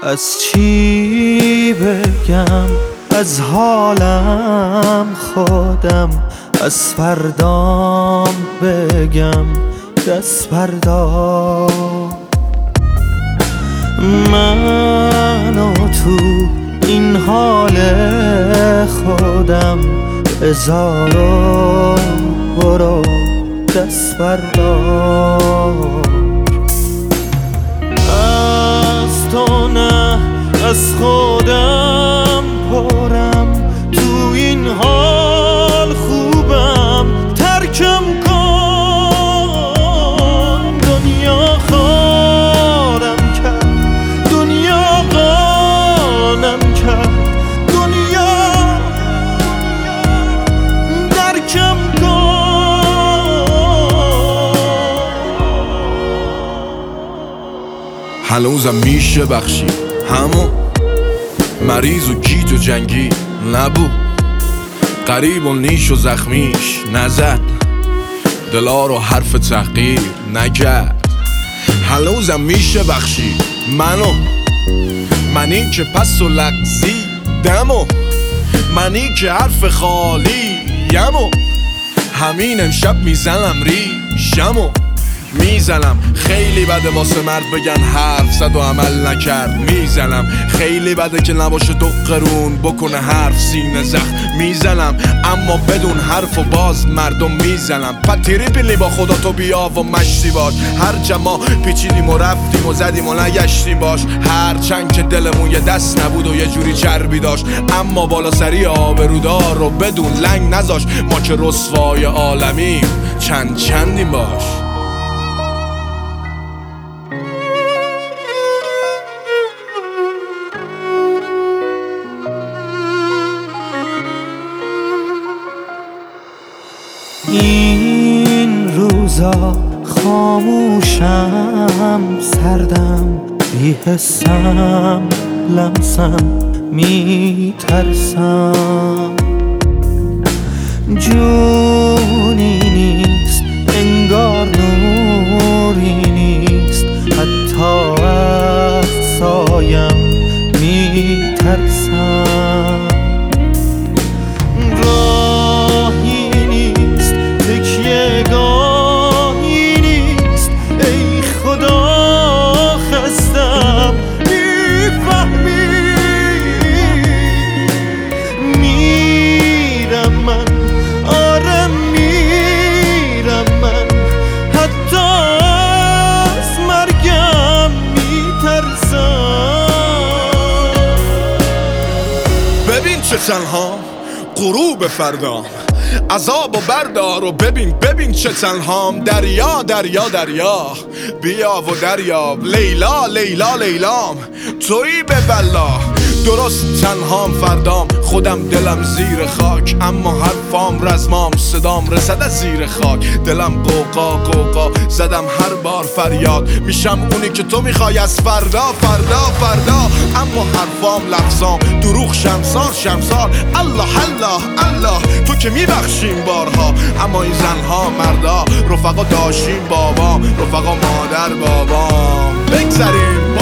از چی بگم؟ از حالم خودم، از فردام بگم دست فردا. من و تو این حال خودم، بذار و برو دست بردار. از تو نه از خودم پرم، تو این حال خوبم ترکم کن. دنیا خارم کرد، دنیا قانم کرد، دنیا درکم کن. هنوزم میشه بخشی همون مریض و گیج و جنگی نبود، قریب و نیش و زخمیش نزد، دلا رو حرف تحقیر نکرد. هنوزم میشه بخشی منی که پس و لغزیدم، منی که حرف خالی یمو. همین امشب میزنم ریشمو میزنم. خیلی بده واسه مرد بگن حرف زد و عمل نکرد. میزنم خیلی بده که نباشه دو قرون بکنه حرف سینه زخم. میزنم اما بدون حرف و باز مردم میزنم. پتیری پیلی با خدا تو بیا و مشتی باش. هر جما پیچیدیم و رفتیم و زدیم و نگشتیم باش. هر چند که دلمون یه دست نبود و یه جوری چربی داشت، اما بالا سری آبرودار رو بدون لنگ نذاش. ما که رسوای عالمیم چندیم باش. این روزا خاموشم، سردم، بی‌حسم، لمسم، میترسم. جونی نیست انگار، نوری نیست حتی از سایم میترسم. ببین چه تنها غروب فردام، عذاب و بردار و ببین چه تنهام. دریا دریا دریا بیا و دریاب. لیلا لیلا لیلام تویی به بلا. درست تنهام فردام، خودم دلم زیر خاک، اما حرفام رزمام، صدام رسد از زیر خاک. دلم قوقا قوقا زدم هر بار فریاد. میشم اونی که تو میخوای از فردا فردا فردا، اما حرفام لفظام دروغ شمسار. الله الله الله تو که میبخشیم بارها، اما این زنها مردا رفقا داشتیم بابام، رفقا مادر بابام. بگذریم